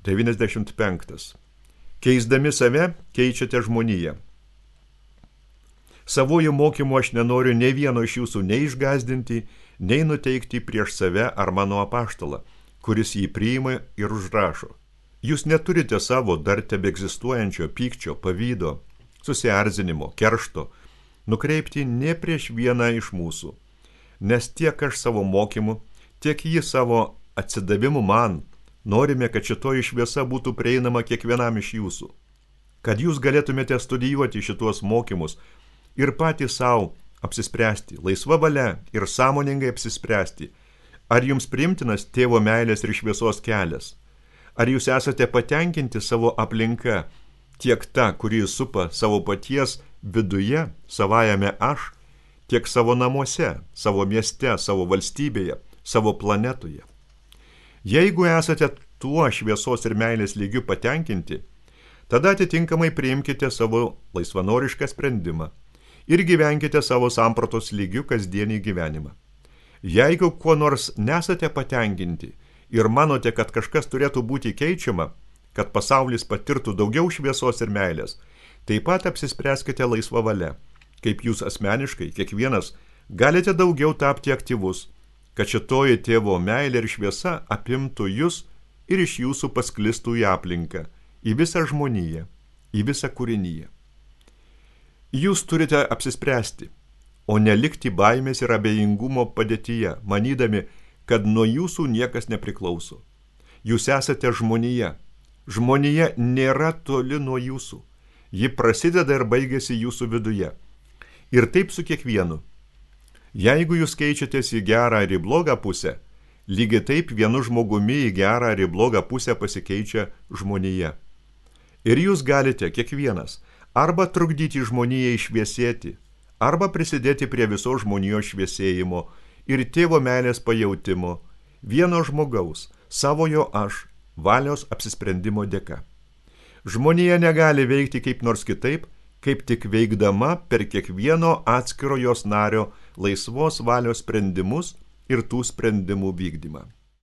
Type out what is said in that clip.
95. Keisdami save, keičiate žmoniją. Savojų mokymų aš nenoriu nei vieno iš jūsų nei išgąsdinti, nei nuteikti prieš save ar mano apaštalą, kuris jį priima ir užrašo. Jūs neturite savo dar tebeegzistuojančio pykčio, pavydo, susierzinimo, keršto nukreipti ne prieš vieną iš mūsų, nes tiek aš savo mokymu, tiek jį savo atsidavimu man norime, kad šitoji šviesa būtų prieinama kiekvienam iš jūsų, kad jūs galėtumėte studijuoti šituos mokymus ir patys savo apsispręsti, laisva valia ir sąmoningai apsispręsti, ar jums priimtinas tėvo meilės ir šviesos kelias, ar jūs esate patenkinti savo aplinka, tiek ta, kuri supa savo paties viduje, savajame aš, tiek savo namuose, savo mieste, savo valstybėje, savo planetoje. Jeigu esate tuo šviesos ir meilės lygiu patenkinti, tada atitinkamai priimkite savo laisvanorišką sprendimą ir gyvenkite savo sampratos lygiu kasdienį gyvenimą. Jeigu kuo nors nesate patenkinti ir manote, kad kažkas turėtų būti keičiama, kad pasaulis patirtų daugiau šviesos ir meilės, taip pat apsispręskite laisvą valią, kaip jūs asmeniškai, kiekvienas, galite daugiau tapti aktyvus, kad šitoji tėvo meilė ir šviesa apimtų jūs ir iš jūsų pasklistų į aplinką, į visą žmoniją, į visą kūrinyje. Jūs turite apsispręsti, o nelikti baimės ir abejingumo padėtyje, manydami, kad nuo jūsų niekas nepriklauso. Jūs esate žmonija. Žmonija nėra toli nuo jūsų. Ji prasideda ir baigėsi jūsų viduje. Ir taip su kiekvienu. Jeigu jūs keičiatės į gerą ar į blogą pusę, lygiai taip vienu žmogumi į gerą ar į blogą pusę pasikeičia žmonija. Ir jūs galite, kiekvienas, arba trukdyti žmonijai šviesėti, arba prisidėti prie viso žmonijos šviesėjimo ir tėvo meilės pajautimo, vieno žmogaus, savojo aš, valios apsisprendimo dėka. Žmonija negali veikti kaip nors kitaip, kaip tik veikdama per kiekvieno atskiro jos nario laisvos valios sprendimus ir tų sprendimų vykdymą.